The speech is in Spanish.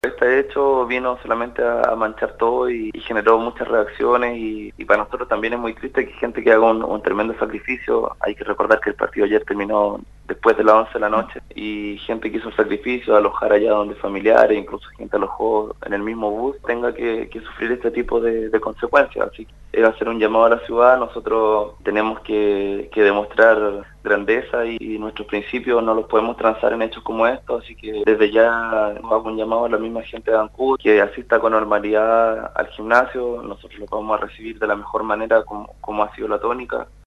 Este hecho vino solamente a manchar todo y generó muchas reacciones y para nosotros también es muy triste que gente que haga un tremendo sacrificio. Hay que recordar que el partido ayer terminó después de las 11 de la noche y gente que hizo el sacrificio, alojar allá donde familiares, incluso gente alojó en el mismo bus, tenga que sufrir este tipo de consecuencias. Así que es hacer un llamado a la ciudad. Nosotros tenemos que demostrar grandeza y nuestros principios no los podemos transar en hechos como estos, así que desde ya hago un llamado a la misma gente de Ancud que asista con normalidad al gimnasio. Nosotros lo vamos a recibir de la mejor manera como ha sido la tónica.